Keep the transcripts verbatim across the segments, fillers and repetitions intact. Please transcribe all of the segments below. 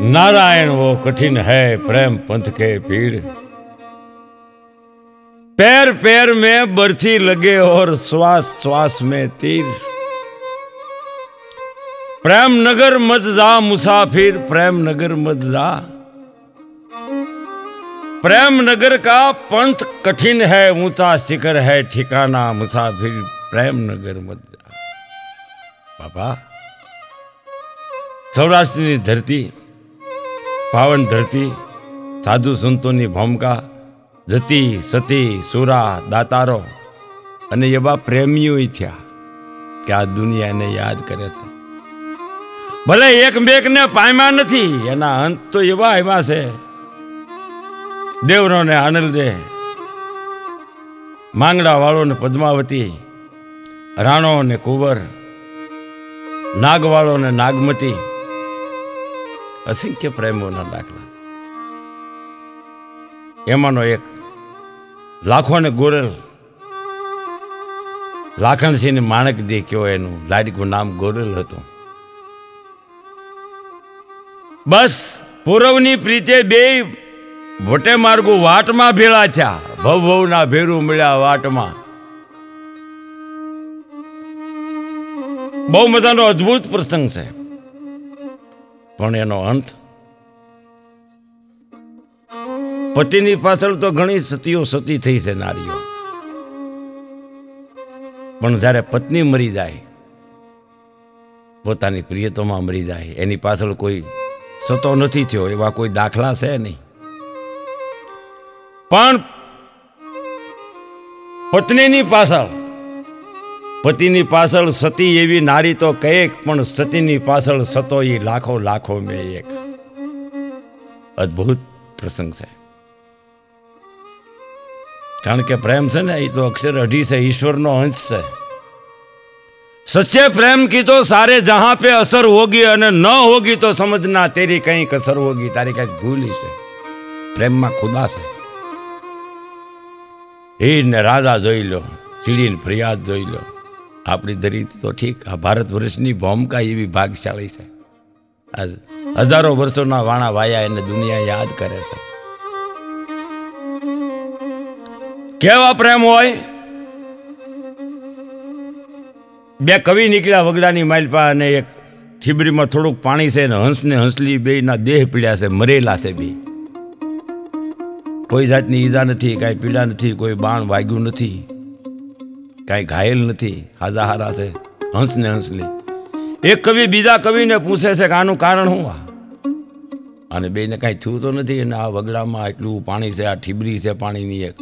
नारायण वो कठिन है प्रेम पंथ के पीड़, पैर पैर में बरछी लगे और श्वास श्वास में तीर। प्रेम नगर मत जा मुसाफिर, प्रेम नगर मत जा। प्रेम नगर का पंथ कठिन है, ऊंचा शिखर है ठिकाना मुसाफिर, प्रेम नगर मत जा। बाबा सौराष्ट्र की धरती, पावन धरती, साधु संतों की भूमिका, जती सती सुरा दातारो अने एवा प्रेमीओ थया कि आ दुनिया ने याद करे छे। भले एक बेक ने पाम्या नथी, एना अंत तो एवा आव्या छे। देवरो ने आनल दे, मांगड़ा वाळो ने पद्मावती, राणो ने कुंवर, नागवाळो ने नागमती, असंख्य प्रेमोना दाखला। एमानो एक लाखों ने गोरेल, लाखन सिंह ने माणक देख्यो, एनु लाडकू नाम गोरेल हतुं। बस पूरवनी प्रीते बे भोटे मार्गो वाट में भेला थया, भव भव ना भेरू मिल्या वाट में। बहु मजानो अद्भुत प्रसंग छे, पण एनो अंत पतिनी पाछळ तो घणी सतीओ सती थई छे नारीओ, पण ज्यारे पत्नी मरी जाए, पोतानी प्रियतमा मरी जाए, एनी पाछळ कोई सतो नथी थयो एवा कोई दाखला छे नहीं। पण पत्नीनी पाछळ, पतिनी पाछळ सती एवी नारी तो कएक, पण सतीनी पाछळ सतो ई लाखों लाखों में एक। अद्भुत प्रसंग है, कारण के प्रेम से ना, ये तो अक्षर अढ़ी से ईश्वर नो अंश है। सच्चे प्रेम की तो सारे जहां पे असर होगी, और न होगी तो समझना तेरी कहीं कसर होगी, तारी कहीं भूल ही से। प्रेम में खुदा से हीर ने राजा जोई लो, सीढ़ी ने फरियाद जोई लो। अपनी दरी तो ठीक, आ भारत वर्षनी भूमिका एवी भाग्यशाળી है। आज हजारों वर्षों वाणा वाया एने दुनिया याद करे छे। केवा प्रेम होय। बे कवि निकळ्या वगડાની માલપા અને એક ઠીબરીમાં થોડુંક પાણી છે ને હંસ ને હંસલી બેયના દેહ પીડ્યા છે, મરેલા છે બે। કોઈ જાતની ઈજા નથી, કાંઈ પીડા નથી, કોઈ બાણ વાગ્યું નથી, કાંઈ ઘાયલ નથી, હાજા હારા છે હંસ ને હંસલી। એક કવિ બીજા કવિને પૂછે છે કે આનું કારણ શું આ, અને બેને કાંઈ થયું તો નથી, અને આ વગડામાં એટલું પાણી છે, આ ઠીબરી છે પાણીની એક,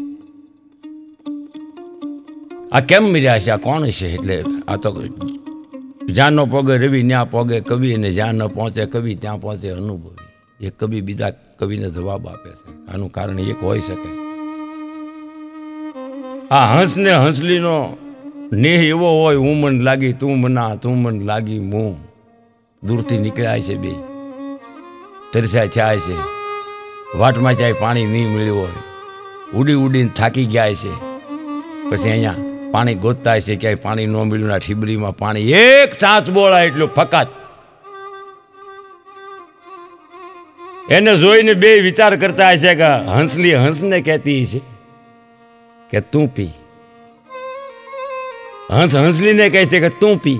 આ કેમ મર્યા છે, આ કોણ છે? એટલે આ તો જ્યાં ન પોગે રવિ ત્યાં પોગે કવિ, અને જ્યાં ન પહોંચે કવિ ત્યાં પહોંચે અનુભવી। એક કવિ બીજા કવિને જવાબ આપે છે, આનું કારણ એક હોઈ શકે। આ હંસ ને હંસલીનો નેહ એવો હોય, હું મન લાગી તું મના, તું મન લાગી મું। દૂરથી નીકળ્યા છે બે, તરસ્યા થયા છે, વાટમાં ચાય પાણી નહીં મળ્યું હોય, ઉડી ઉડીને થાકી ગયા છે, પછી અહીંયા પાણી ગોતતા છે, ક્યાંય પાણી ન મળ્યું, ના ઠીબરીમાં પાણી એક ચાંચ બોળા એટલું ફકાત। એને જોઈને બે વિચાર કરતા હશે કે હંસલી હંસને કહેતી છે કે તું પી, હંસ હંસલીને કહે છે કે તું પી।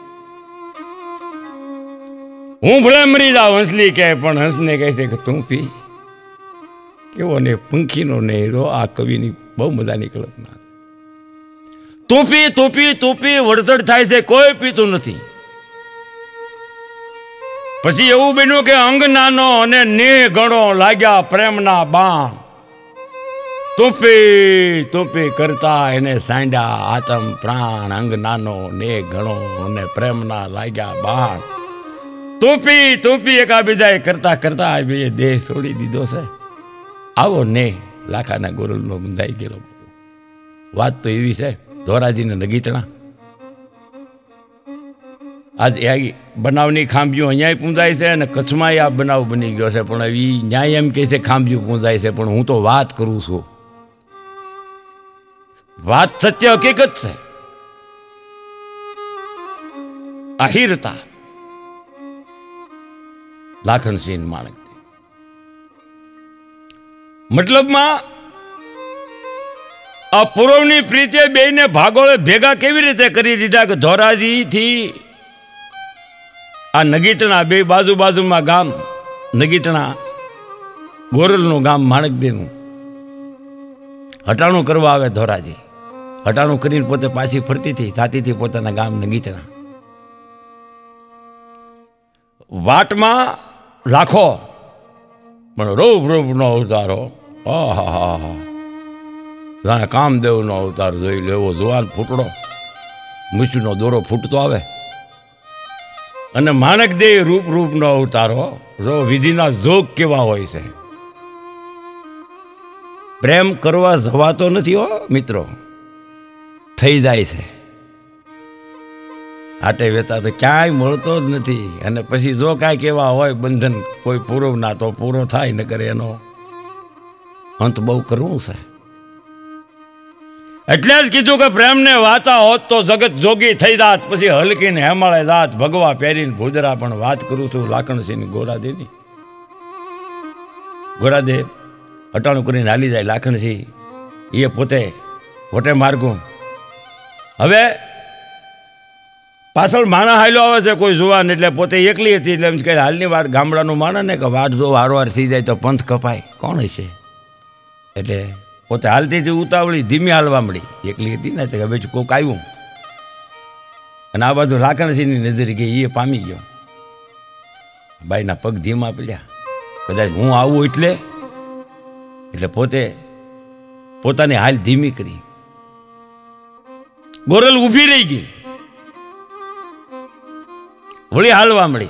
હું ભલે મરી જાઉં હંસલી કહે, પણ હંસને કહે છે કે તું પી। કેવો ને પંખીનો નેહરો આ કવિની બહુ મજાની કલ્પના। તું પી તું પી તું પી વડસડ થાય છે, કોઈ પીતું નથી। પછી એવું બન્યું કે અંગ નાનો અને નેહ ઘણો, લાગ્યા પ્રેમના બાણ। તુંપી તુંપી કરતા એને સાંડ્યા આતમ પ્રાણ, અંગ નાનો નેહ ઘણો અને પ્રેમના લાગ્યા બાણ। તુંપી તુંપી એકાબીજાએ કરતા કરતા બે દેહ છોડી દીધો છે। આવો ને લાખાના ગોરલનો બંધાઈ ગયેલો। વાત તો એવી છે, ધોરાજીને નગીતણા आज ए बनावनी खांभियों अँ पूंजाय से ने कच्छमां आ बनाव बनी गयो है, पण ई न्याय एम कहे छे खांभियों पूंजाय से, पण हूँ तो बात करूँ छूं। बात सत्य हकीकत है। आहिरता લાખનસિંહ માણેકથી. મતલબમાં આ પૂરવની પ્રીતે બેયને ભાગોળે ભેગા કેવી રીતે કરી દીધા કે ધોરાજીથી આ નગીટણા બે બાજુ બાજુમાં ગામ નગીટણા ગોરલનું ગામ માણકદીનું હટાણું કરવા આવે ધોરાજી. હટાણું કરીને પોતે પાછી ફરતી હતી સાતીથી પોતાના ગામ નગીટણા. વાટમાં લાખો પણ રૂપ રૂપનો અવતારો, આહા હા હા જાણે કામદેવનો અવતાર જોઈ લેવો. જુવાન ફૂટડો મૂછનો દોરો ફૂટતો આવે અને માણકદેવ રૂપ રૂપનો અવતારો. જો વિધિના જોગ કેવા હોય છે. પ્રેમ કરવા જવાતો નથી હો મિત્રો, થઈ જાય છે. આટે વેતા તો ક્યાંય મળતો જ નથી. અને પછી જો કાંઈ કેવા હોય બંધન કોઈ પૂરો ના તો પૂરો થાય ન કરે એનો અંત બહુ કરવું છે. એટલે જ કીધું કે પ્રેમને વાતા હોત તો જગત જોગી થઈ જાત. પછી હલકીને હેમાળે જાત ભગવા પહેરીને ભૂદરા. પણ વાત કરું છું લાખણસિંહ ગોરાદેની. ગોરાદે હટાણું કરીને હાલી જાય. લાખણસિંહ એ પોતે વટે માર્ગું. હવે પાછળ માણા હાલ્યો આવે છે કોઈ જુવાન, એટલે પોતે એકલી હતી. એટલે એમ કહે હાલની વાર ગામડાનું માણા ને કે વાટ જો વારવાર થઈ જાય તો પંથ કપાય. કોણ હશે? એટલે પોતે હાલતી હતી ઉતાવળી ધીમી હાલવા મળી. એકલી હતી ને કે બેચું કોક આવ્યું અને આ બાજુ લાખણસિંહની નજર ગઈ. એ પામી ગયો. બાઈના પગ ધીમા પડ્યા. કદાચ હું આવું એટલે એટલે પોતે પોતાની હાલ ધીમી કરી. ગોરલ ઊભી રહી ગઈ, વળી હાલવા મળી.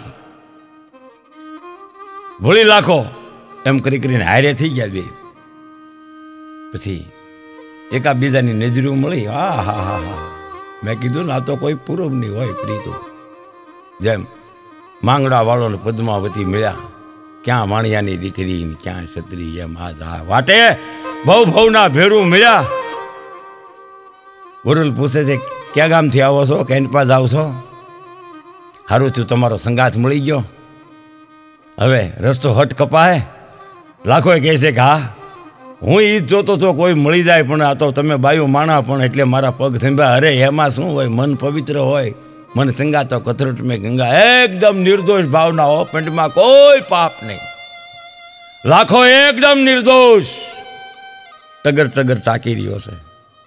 વળી લાખો એમ કરી કરીને હારે થઈ ગયા બે. પછી એકા બીજાની નજરું મળી. હા હા હા હા મેં કીધું ને આ તો કોઈ પૂરવની હોય પ્રીતો. જેમ માંગડા વાળોને પદ્માવતી મળ્યા, ક્યાં વાણિયાની દીકરી ક્યાં છત્રી. એમ આ વાટે બહુ ભવના ભેરું મળ્યા. ગોરલ પૂછે છે ક્યાં ગામથી આવો છો? કેન્ટપા જાવ છો? સારું થયું તમારો સંગાથ મળી ગયો. હવે રસ્તો હટ કપાય. લાખોએ કહે છે કે હા હું એ જ જોતો તો કોઈ મળી જાય, પણ આ તો તમે બાયું માણા પણ એટલે મારા પગ સંભ્યા. અરે એમાં શું હોય, મન પવિત્ર હોય, મન સંગા તો કથરોટ મેં ગંગા. એકદમ નિર્દોષ ભાવના હો, પેન્ટમાં કોઈ પાપ નહીં. લાખો એકદમ નિર્દોષ ટગર ટગર ટાંકી રહ્યો છે.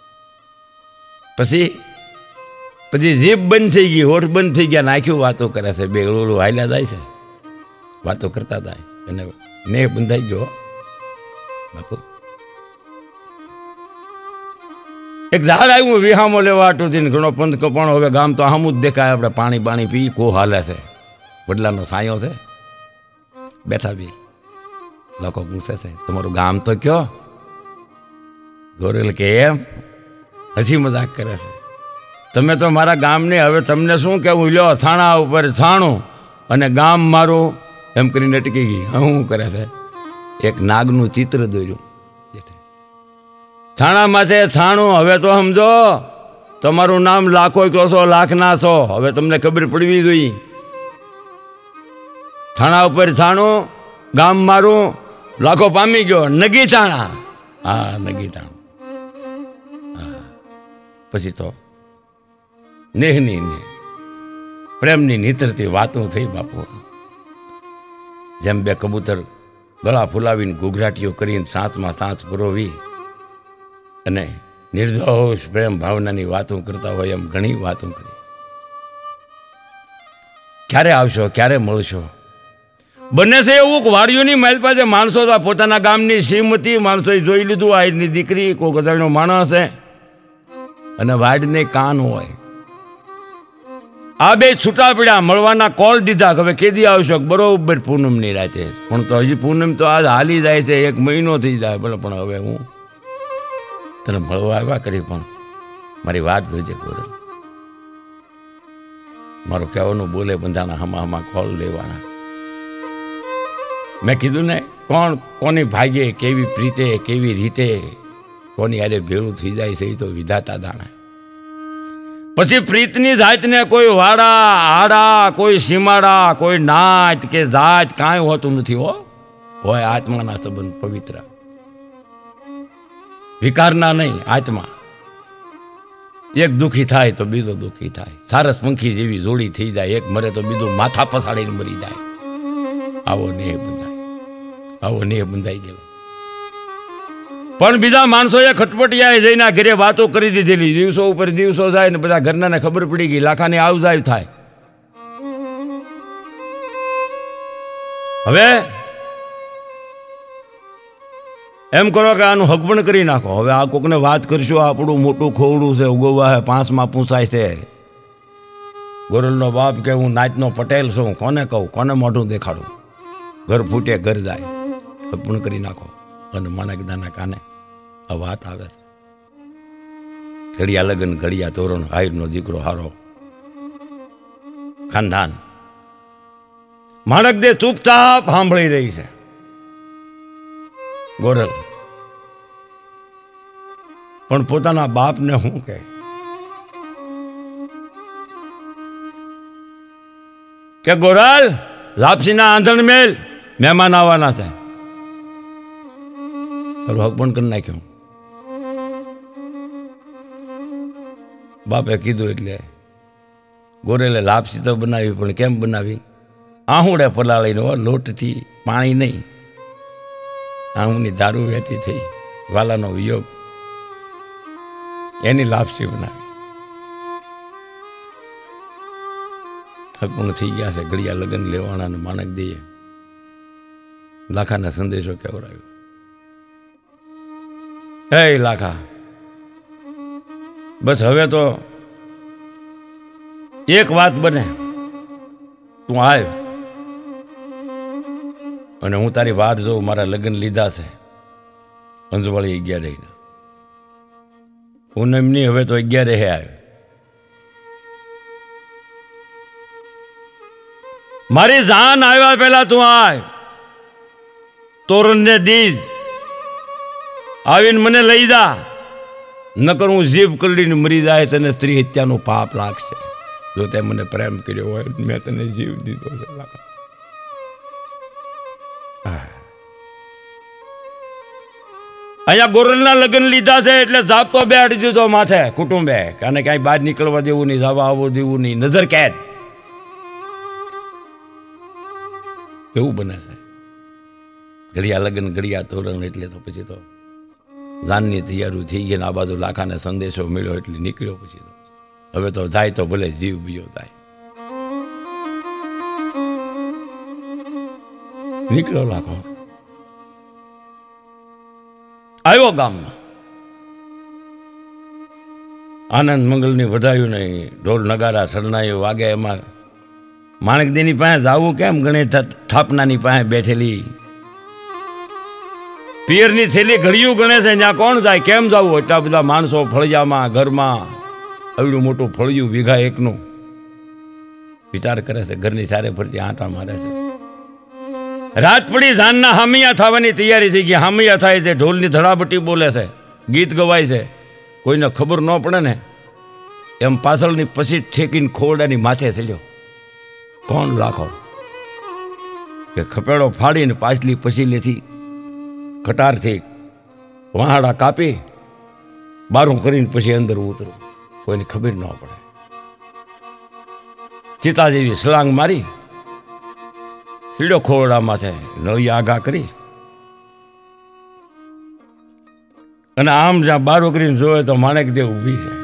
પછી પછી જીભ બંધ થઈ ગઈ, હોઠ બંધ થઈ ગયા, નાખ્યું વાતો કરે છે. બે ઓલું હાલ્યા જાય છે, વાતો કરતા જાય અને ને બંધાઈ ગયો બાપુ. એક ઝાડ આવ્યું વિહામો લેવા આટું ઘણો પંથ કપાણો. હવે ગામ તો આમ જ દેખાય. આપણે પાણી પાણી પી કો હાલે છે. વડલાનો સાયો છે, બેઠા બી લોકો પૂછે છે તમારું ગામ તો કયો? ગોરેલ કે એમ હસી મજાક કરે છે. તમે તો મારા ગામની, હવે તમને શું કહેવું લ્યો. છાણા ઉપર છાણું અને ગામ મારું એમ કરીને અટકી ગઈ. શું કરે છે? એક નાગનું ચિત્ર દોર્યું. છાણામાં છે છાણું. હવે તો સમજો તમારું નામ લાખો કહો છો, લાખના છો. હવે તમને ખબર પડવી જોઈએ. છાણા ઉપર છાણું, ગામ મારું, લાખો પામી ગયો. નગી છાણા. હા નગી છાણું. હા પછી તો નેહની ને પ્રેમની નીતરતી વાતો થઈ બાપુ. જેમ બે કબૂતર ગળા ફુલાવીને ઘૂઘરાટીઓ કરીને સાંસમાં સાંસ પરોવી અને નિર્દોષ પ્રેમ ભાવનાની વાતો કરતા હોય એમ ઘણી વાતો કરી. ક્યારે આવશો, ક્યારે મળશો? બને છે એવું વાડીઓની માલ પાસે માણસો પોતાના ગામની શ્રીમતી માણસોએ જોઈ લીધું. આજની દીકરી કોઈ ગજાણનો માણસ છે અને વાડને કાન હોય. આ બે છૂટા પડ્યા, મળવાના કોલ દીધા. હવે કેદી આવશો? બરોબર પૂનમની રાતે. પણ તો હજી પૂનમ તો આજ હાલી જાય છે, એક મહિનો થઈ જાય. બોલો પણ હવે હું તને મળવા આવ્યા કરી, પણ મારી વાત જોજે ગોરલ. મારું કહેવાનું બોલે બંધાના હમા હમા કોલ લેવાના. મેં કીધું ને કોણ કોની ભાગ્યે કેવી પ્રીતે કેવી રીતે કોની હારે ભેળું થઈ જાય છે એ તો વિધાતા દાણા. પછી પ્રીતની જાતને કોઈ વાડા આડા, કોઈ સીમાડા, કોઈ નાત કે જાત કાંઈ હોતું નથી. હો હોય આત્માના સંબંધ પવિત્ર, વિકારના નહીં. આત્મા એક દુઃખી થાય તો બીજો દુઃખી થાય. સારસ પંખી જેવી જોડી થઈ જાય, એક મરે તો બીજું માથા પસાડીને મરી જાય. આવો નેહ બંધાય, આવો નેહ બંધાઈ ગયેલો. પણ બીજા માણસોએ ખટપટિયાએ જઈને ઘરે વાતો કરી દીધેલી. દિવસો ઉપર દિવસો જાય ને બધા ઘરનાને ખબર પડી ગઈ, લાખાની આવ જાય થાય. હવે એમ કરો કે આનું હકબણ કરી નાખો. હવે આ કોકને વાત કરશું, આપણું મોટું ખોવડું છે, ઉગવવા હે, પાંચમાં પૂછાય છે. ગોરલનો બાપ કે હું નાચનો પટેલ છું, કોને કહું, કોને મોઢું દેખાડું? ઘર ફૂટે ઘર જાય. હકબણ કરી નાખો. અને માણેકદાના કાને આ વાત આવે છે. ઘડિયા લગ્ન, ઘડિયા તોરણ, હાઈરનો દીકરો હારો, ખાનદાન. માણક દે ચૂપચાપ સાંભળી રહી છે. ગોરલ પણ પોતાના બાપને શું કહે કે ગોરલ, લાપસીના આંધણ મેલ મહેમાન આવવાના છે. તારું હક પણ કરી નાખ્યું. બાપે કીધું એટલે ગોરેલે લાપસી તો બનાવી, પણ કેમ બનાવી? આહુડે પલાળીને, લોટથી, પાણી નહીં. આહુની દારૂ વહેતી થઈ, વાલાનો વિયોગ, એની લાપસી બનાવી. હકપણ થઈ ગયા છે. ઘડિયા લગ્ન લેવાના ને માણક દઈએ લાખાને સંદેશો કહેવડાવ્યો. હે લાખા, બસ હવે તો એક વાત બને, તું આવ અને હું તારી વાત જોઉં. મારા લગ્ન લીધા છે અંજવાળી અગિયારે ના, પૂનમની હવે તો અગિયારે હે આવે. મારી જાન આવ્યા પહેલા તું આય, તોરણને દીધ આવીને મને લઈ જા. નકર હું જીભ કરડીને મરી જાય, તને સ્ત્રી હત્યાનું પાપ લાગશે. જો તે મને પ્રેમ કર્યો હોય, મેં તને જીવ દીધો છે. અહીંયા ગોરલના લગ્ન લીધા છે એટલે જાપતો બેહાડી દીધો માથે કુટુંબે, અને ક્યાંય બહાર નીકળવા દેવું નહીં, જવા આવવું દેવું નહીં, નજર કેદ. કેવું બને છે ઘડિયા લગ્ન, ઘડિયા તોરણ. એટલે તો પછી તો જાનની તૈયારી થઈ ગઈ ને આ બાજુ લાખાને સંદેશો મળ્યો એટલે નીકળ્યો. પછી તો હવે તો જાય તો ભલે જીવ બીજો થાય. નીકળ્યો લાખો, આવ્યો ગામમાં. આનંદ મંગલની વધાયું નહીં, ઢોલ નગારા શરણાઈઓ વાગે. એમાં માણકદીની પાસે જાવું કેમ? ગણેશ સ્થાપનાની પાસે બેઠેલી પિયરની થેલી ઘડિયું ગણે છે, ત્યાં કોણ જાય? કેમ જવું? એટલા બધા માણસો ફળિયામાં, ઘરમાં આવડું મોટું ફળિયું વીઘા એકનું. વિચાર કરે છે, ઘરની ચારે ફરતી આંટા મારે છે. રાત પડી, જાનના હામિયા થવાની તૈયારી થઈ ગઈ. હામિયા થાય છે, ઢોલની ધડાબટી બોલે છે, ગીત ગવાય છે. કોઈને ખબર ન પડે ને એમ પાછળની પછી ઠેકીને ખોરડાની માથે ચડ્યો. કોણ? લાખો. કે ખપેડો ફાડીને પાછલી પછી લેથી કટારથી વહાડા કાપી બારું કરીને પછી અંદર ઉતરું, કોઈને ખબર ન પડે. ચિતા જેવી સલાંગ મારી, સીડો ખોરડામાં છે, નળી આગા કરી અને આમ જ્યાં બારું કરીને જોવે તો માણેકદેવ ઊભી છે.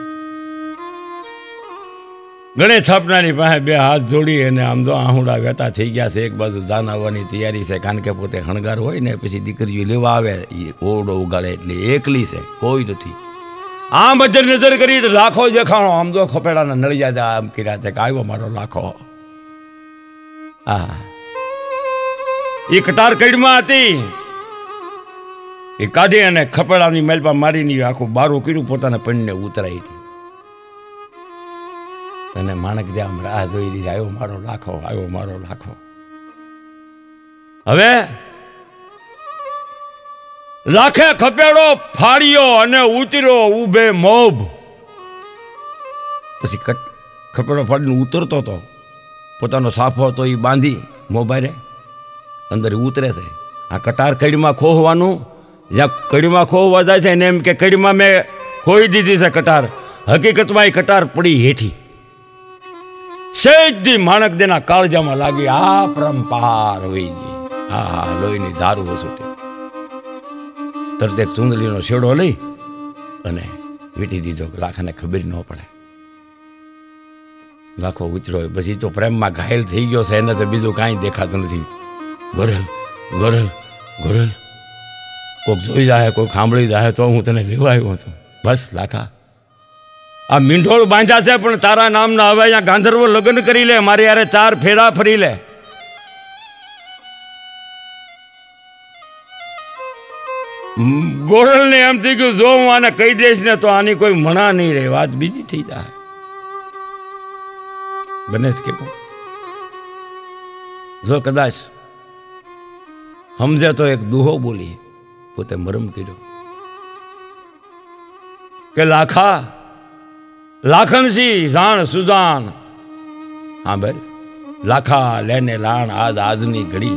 ગણેશ સ્થાપનાની પાસે બે હાથ જોડી અને આમ તો આહુડા વહેતા થઈ ગયા છે. એક બાજુ જાન આવવાની તૈયારી છે, કારણ કે પોતે હણગાર હોય ને પછી દીકરીઓ લેવા આવે, એ ઓરડો ઉગાડે એટલે એકલી છે, કોઈ નથી. આમ બજર નજર કરી તો લાખો દેખાણો. આમ તો ખપેડાના નળિયા આમ કર્યા છે કે આવ્યો મારો લાખો. હા, એ કટાર કઈડમાં હતી, એ કાઢી અને ખપેડાની મેલપા મારીને આખું બારું કર્યું, પોતાના પણને ઉતરાઈ. અને માણક જે આમ રાહ જોઈ લીધી, આવ્યો મારો લાખો, આવ્યો મારો લાખો. હવે લાખે ખપેડો ફાડ્યો અને ઉતર્યો ઉભે મોભ. પછી કટ ખપડો ફાડીને ઉતરતો હતો, પોતાનો સાફો હતો એ બાંધી મોબાઈલે અંદર ઉતરે છે. આ કટાર કડીમાં ખોહવાનું, જ્યાં કડીમાં ખોહવા જાય છે એને એમ કે કડીમાં મેં ખોઈ દીધી છે કટાર, હકીકતમાં એ કટાર પડી હેઠી. સહેજથી માણક દેના કાળજામાં લાગી, આ પરંપાર હોય ગઈ. હા હા લોહીની ધારું વસૂટી. તરતે ચૂંદડીનો શેડો લઈ અને વીટી દીધો, લાખાને ખબર ન પડે. લાખો ઉતરો. પછી તો પ્રેમમાં ઘાયલ થઈ ગયો છે, એને તો બીજું કાંઈ દેખાતું નથી. ગોરલ ગોરલ ગોરલ, કોઈક જોઈ જાય, કોઈક સાંભળી જાય તો હું તને લેવા આવ્યો છું. બસ લાખા, આ મીંઢોળ બાંધ્યા છે પણ તારા નામના હવે અહીંયા ગાંધર્વો લગ્ન કરી લે, મારી યારે ચાર ફેરા ફરી લે. ગોરલને એમ થઈ ગયું, જો હું આને કહી દઈશ ને તો આની કોઈ મણા નહીં રહે, વાત બીજી થઈ જાય. બને જ કેવું, જો કદાચ સમજે તો એક દુહો બોલી, પોતે મરમ કર્યો કે લાખા લાખણસી જાણ સુજાન. હા ભાઈ, લાખા લેને લાણ આજ આજની ઘડી,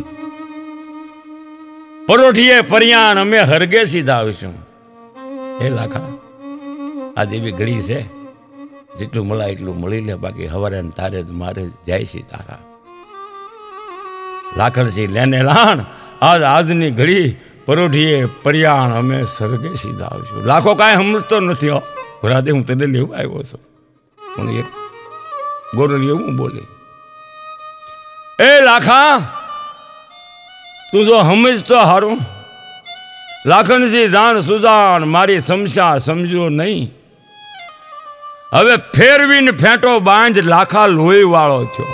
પરોઠીએ પરિયાણ અમે હરગે સીધા આવીશું. એ લાખા, આજ એવી ઘડી છે, જેટલું મળાય એટલું મળી લે, બાકી હવારે તારે જ મારે જાય છે તારા. લાખણસી લેને લાણ આજ આજની ઘડી, પરોઠીએ પરિયાણ અમે સરગે સીધા આવીશું. લાખો કાંઈ સમજતો નથી. હો રાધે, હું તને લેવા આવ્યો છું. પણ એક ગોરલી એવું બોલી, એ લાખા તું જો સમજતો હારું, લાખણસી જાણ સુજાણ મારી સમસ્યા સમજો નહીં. હવે ફેરવીને ફેંટો બાંધ, લાખા લોહી વાળો થયો.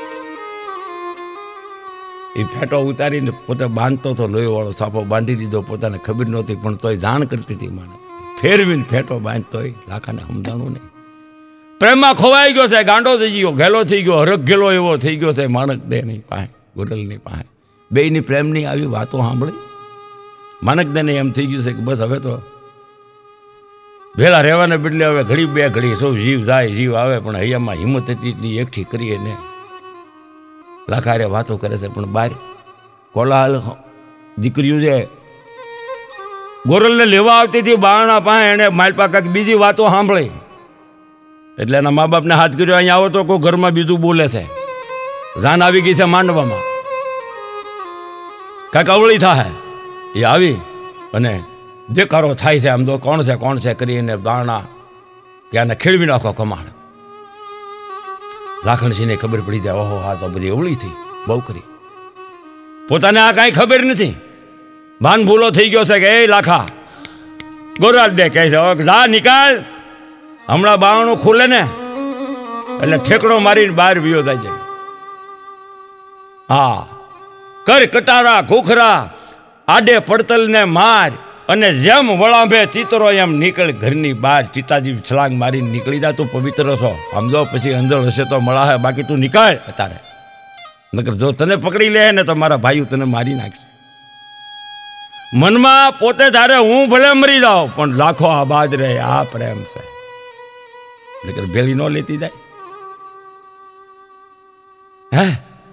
એ ફેંટો ઉતારીને પોતે બાંધતો હતો, લોહી વાળો સાફો બાંધી દીધો. પોતાને ખબર નહોતી પણ તોય જાણ કરતી હતી માણસ. ફેરવીને ફેંટો બાંધતોય લાખાને સમજાણું નહીં. પ્રેમમાં ખોવાઈ ગયો છે, ગાંડો થઈ ગયો, ઘેલો થઈ ગયો, હરખ ઘેલો એવો થઈ ગયો છે. માણક દે નહીં પાસે, ગોરલની પાસે બેયની પ્રેમની આવી વાતો સાંભળી માણક દેને એમ થઈ ગયું છે કે બસ હવે તો ભેલા રહેવાને બદલે હવે ઘડી બે ઘડી સૌ જીવ જાય જીવ આવે. પણ હૈયામાં હિંમત હતી એટલી એકઠી કરીએ ને લાખારે વાતો કરે છે. પણ બહાર કોલાહલ દીકરીઓ જે ગોરલને લેવા આવતી હતી બારણા પાસે, એને માલપા કાંઈક બીજી વાતો સાંભળી એટલે એના મા બાપને હાથ કર્યો, અહીંયા આવો તો કોઈ ઘરમાં બીજું બોલે છે. જાન આવી ગઈ છે માંડવામાં, કાંઈક અવળી થાય. એ આવી અને દેકારો થાય છે, આમ તો કોણ છે કોણ છે કરીને બારણા કે આને ખેડવી નાખો કમાડ. લાખણસિંહને ખબર પડી જાય, ઓહો હા તો બધી અવળી થઈ, બહુ કરી. પોતાને આ કાંઈ ખબર નથી, ભાન ભૂલો થઈ ગયો છે કે એ લાખા ગોરાલ દે કહે છે, જા નિકાલ, હમણાં બારણું ખુલે ને એટલે ઠેકડો મારીને બહાર વિયો જાય. હા, કર કટારા ઘોખરા આડે પડતલને માર, અને જેમ વળાંભે ચિતરો એમ નીકળ ઘરની બહાર. સીતાજી છલાંગ મારીને નીકળી જા, તું પવિત્ર છો. સમજો પછી અંજળ હશે તો મળાશે, બાકી તું નીકળ અત્યારે, નકર જો તને પકડી લે ને તો મારા ભાઈઓ તને મારી નાખશે. મનમાં પોતે ધારે હું ભલે મરી જાઉં પણ લાખો આબાદ રહે, આ પ્રેમ છે. નકર ભેલી ન લેતી જાય. હે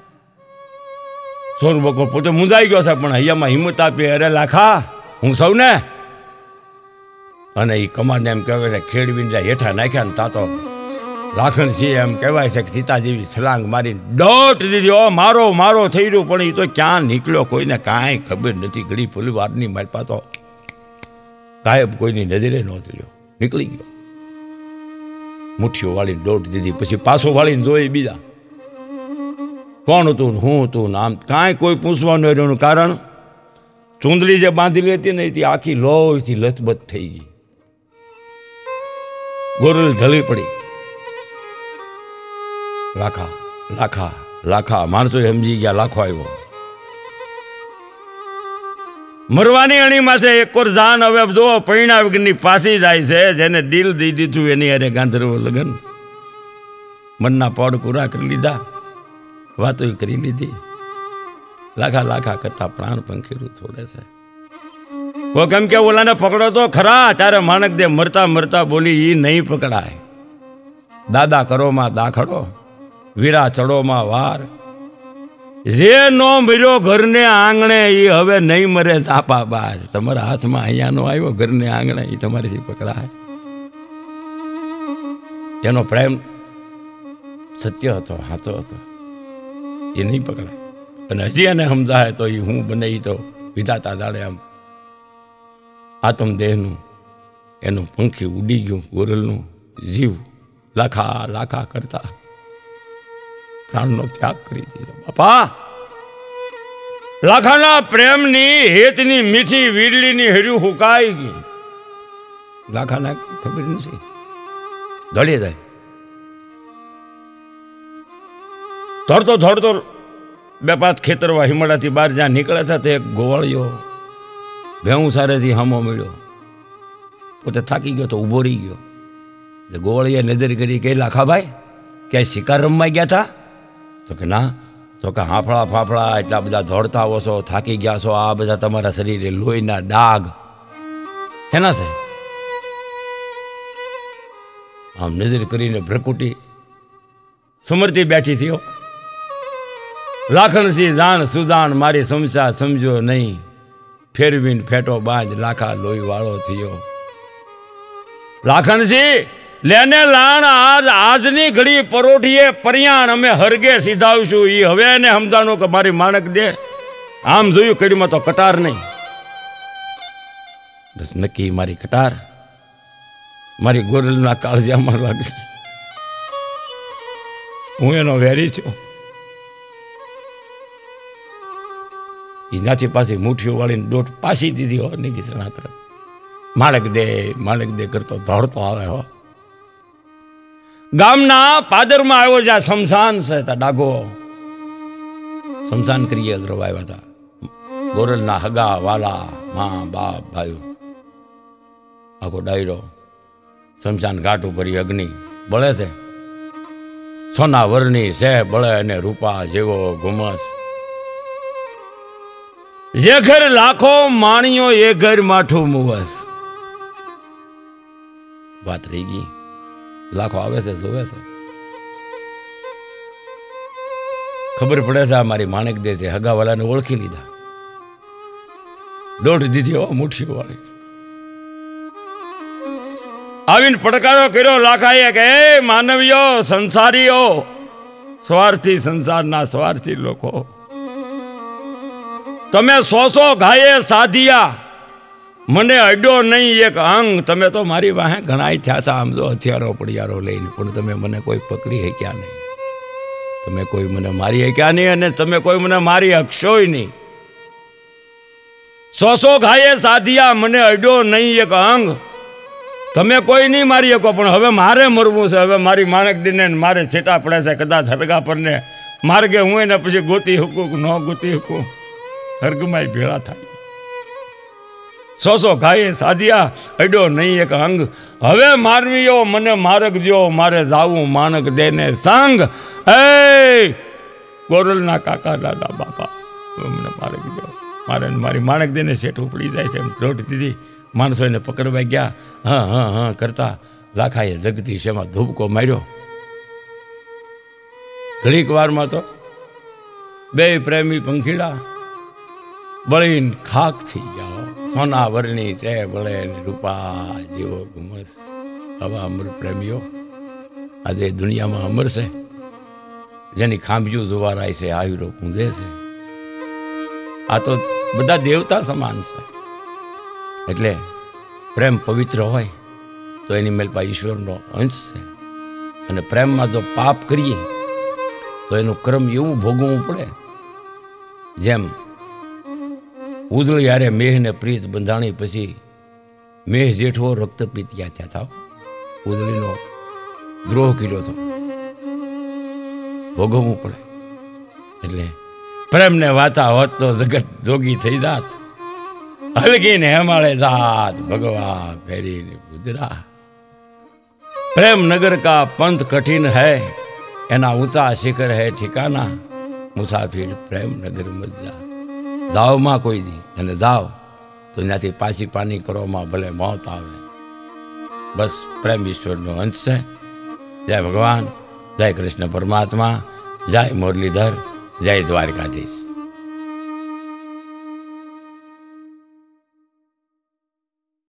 સોન બકો પોતે મુંજાઈ ગયો છે પણ હૈયામાં હિંમત આપી, અરે લાખા હું સૌ ને. અને એ કમાને એમ કહેવાય છે ખેડવીને જાય હેઠા નાખ્યા ને તા તો લાખણસિંહ એમ કહેવાય છે કે સીતાજીવી છલાંગ મારીને દોટ દીધી. ઓ મારો મારો થઈ રહ્યું પણ એ તો ક્યાં નીકળ્યો કોઈને કાંઈ ખબર નથી. ઘડી પેલી વારની માલપા તો ગાયબ, કોઈની નજરે ન થયો, નીકળી ગયો. મુઠ્ઠીઓ વાળીને દોટ દીધી, પછી પાછો વાળીને જોઈ બીજા કોણ હતું હું હતું ને આમ કાંઈ કોઈ પૂછવાનું રહ્યું. કારણ ચૂંદડી જે બાંધેલી હતી ને એથી આખી લોહીથી લથબથ થઈ ગઈ. ગોરલ ઢળી પડી. લાખા લાખા લાખા માણસો સમજી ગયા લાખો આવ્યો. મરવાની અણીમાં છે એક વાર જાન. હવે જો પૈણા વગરની પાસી જાય છે, જેને દિલ દઈ દીધું એની અરે ગાંધર્વ લગન. મનના પડ પૂરા કરી લીધા, વાતો કરી લીધી. લાખા લાખા કરતા પ્રાણ પંખીરું છોડે છે. કોઈ કેમ કે ઓલાને પકડો તો ખરા, ત્યારે માણક દે મરતા મરતા બોલી, એ નહીં પકડાય. દાદા કરોમાં દાખલો, વીરા ચડોમાં વાર. જે નો મર્યો ઘરને આંગણે એ હવે નહીં મરે ઝાપા બાર. તમારા હાથમાં અહીંયા નો આવ્યો ઘરને આંગણે એ તમારીથી પકડાય. એનો પ્રેમ સત્ય હતો, સાચો હતો, એ નહીં પકડાય. અને હજી એને સમજાય તો એ હું બને એ તો વિધાતા જાણે. આમ આત્મદેહનું એનું પંખી ઉડી ગયું, ગોરલનું જીવ લાખા લાખા કરતા પ્રાણનો ત્યાગ કરી દીધો. બાપા, લાખાના પ્રેમની હેતની મીઠી વીરલીની હર્યું હુકાઈ ગઈ. લાખાના ખબર નથી, દોડી જાય. ધોડતો ધોડતો બે પાંચ ખેતરવા હિમાળાથી બહાર જ્યાં નીકળ્યા હતા, તે એક ગોવાળિયો ભેહું સારેથી હામો મળ્યો. પોતે થાકી ગયો તો ઊભો રહી ગયો. ગોવાળીએ નજર કરી કે લાખાભાઈ ક્યાંય શિકાર રમવા ગયા હતા? તો કે ના. તો કે હાફળા ફાફળા એટલા બધા દોડતા હો છો, થાકી ગયા છો, આ બધા તમારા શરીરે લોહીના ડાઘ હેના છે? આમ નજર કરીને ભ્રકુટી સમરતી બેઠી થયો. લાખણસિંહ જાણ સુજાણ મારી સમસા સમજો નહીં, ફેરવીન ફેટો બાંધ લાખા લોહી વાળો થયો. લાખણસિંહ લેને લાણ આજ આજની ઘડી પરોઠીએ પરિયાણ અમે હરગે સીધાવશું. એ હવે એને સમજાણું કે મારી માણક દે. આમ જોયું કડીમાં તો કટાર નહીં. બસ નક્કી મારી કટાર મારી ગોરલના કાળજામાં લાગી. હું એનો વેરી છું. એનાથી પાછી મુઠ્ઠીઓ વાળીને દોટ પાછી દીધી હો નીકળી સણા તરફ. માણક દે માણક દે કરતો દોડતો આવે હો. ગામના પાદરમાં આવ્યો જ્યાં શમશાન છે, ત્યાં ડાઘો શમશાન કરીએ ધ્રવા આવ્યા હતા. ગોરલના હગા વાલા મા બાપ ભાઈઓ આખો ડાયરો શમશાન ઘાટ ઉપર અગ્નિ બળે છે. સોના વરની છે બળે અને રૂપા જેવો ઘુમસ. જે ઘર લાખો માણ્યો એ ઘર માઠું મુવસ. વાત રહી ગઈ. લાખો આવે છે, જોવે છે, ખબર પડે છે આ મારી માણેક દે છે. હગાવાલાને ઓળખી લીધા, દોઢ દીધી હો મુઠ્ઠીઓ વાળી. આવીને પડકારો કર્યો લાખાએ કે એ માનવીઓ, સંસારીઓ, સ્વાર્થી સંસારના સ્વાર્થી લોકો, તમે સો સો ઘાયે સાધિયા, મને અડ્યો નહીં એક અંગ. તમે તો મારી વાહે ઘણા થયા હતા આમ જો હથિયારો પડિયારો લઈને, પણ તમે મને કોઈ પકડી શક્યા નહીં, તમે કોઈ મને મારી શક્યા નહીં, અને તમે કોઈ મને મારી હકશોય નહીં. સો સો ઘાયે સાધિયા, મને અડ્યો નહીં એક અંગ. તમે કોઈ નહીં મારી શકો, પણ હવે મારે મરવું છે. હવે મારી માણક દીને મારે છેટા પડે છે. કદાચ હરગા પરને માર્ગે હું એને પછી ગોતી શકું કે ન ગોતી શકું, હરગમાય ભેળા થાય. સો સો ઘાયે સાધિયા, અડ્યો નહીં એક અંગ. હવે મારવીઓ મને માર્ગ દ્યો, મારે જાવું માણક દેને સંગ. એ ગોરલના કાકા દાદા બાપા, મને માર્ગ દ્યો. મારે મારી માણક દેને શેઠ ઉપડી જાય છે. એમ રોટ દીધી. માણસો એને પકડવા ગયા. હા હા હા કરતા લાખાએ જગદીશ એમાં ધૂબકો માર્યો. ઘડીક વારમાં તો બે પ્રેમી પંખીડા બળીને ખાક થઈ જાઓ. સોના વરની છે બળે રૂપા જેવો ઘુમસ. આવા અમર પ્રેમીઓ આજે દુનિયામાં અમર છે. જેની ખાંભિયું જોવારાય છે, આયુરો પૂંજે છે. આ તો બધા દેવતા સમાન છે. એટલે પ્રેમ પવિત્ર હોય તો એની મેલપા ઈશ્વરનો અંશ છે. અને પ્રેમમાં જો પાપ કરીએ તો એનું કર્મ એવું ભોગવવું પડે. જેમ ઉજળી યારે મેહને પ્રીત બંધાણી પછી મેહ જેઠવો રક્તપીત ક્યાં થયા થાવ. ઉજળીનો દ્રોહ કર્યો હતો, ભોગવવું પડે. એટલે પ્રેમને વાતા હોત તો જગત જોગી થઈ જાત. હલકીને હેમાળે જાત ભગવા ફેરીને ગુજરા. પ્રેમ નગર કા पंथ कठिन है, એના ઊંચા શિખર હૈ ઠિકાના. મુસાફિર પ્રેમ નગર મત જા. જાઓમાં કોઈ દી અને જાઓ તો ત્યાંથી પાછી પાની કરવામાં ભલે મોત આવે. બસ પ્રેમ ઈશ્વરનો અંશ છે. જય ભગવાન, જય કૃષ્ણ પરમાત્મા, જય મુરલીધર, જય દ્વારકાધીશ.